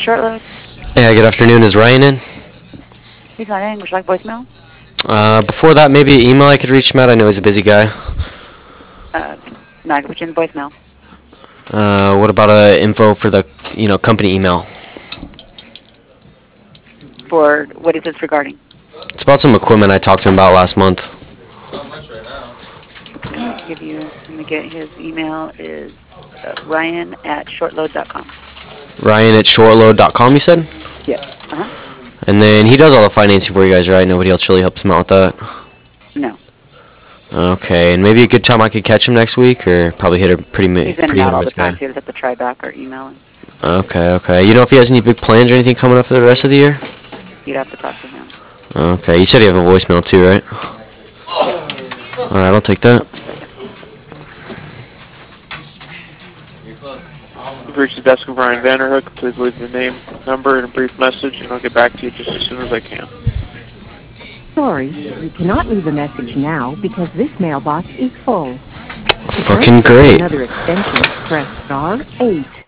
short load. Yeah, good afternoon. Is Ryan in? He's not in. Would you like voicemail? Before that, maybe an email I could reach him at. I know he's a busy guy. Uh, no, I can put you in voicemail. What about info for the, company email? For what is this regarding? It's about some equipment I talked to him about last month. Okay, let me get his email is ryan@shortload.com. Ryan@shortload.com, you said? Yes. And then he does all the financing for you guys, right? Nobody else really helps him out with that? No. Okay, and maybe a good time I could catch him next week, or probably hit a pretty He's in and hit out or all the miss guy? time, so you just have to try back or email him. Okay. You know if he has any big plans or anything coming up for the rest of the year? You'd have to talk to him. Okay, you said you have a voicemail too, right? Yes. Alright, I'll take that. You've reached the desk of Ryan Vanderhook. Please leave your name, number, and a brief message, and I'll get back to you just as soon as I can. Sorry, you cannot leave a message now because this mailbox is full. Fucking great. Another extension, press *8.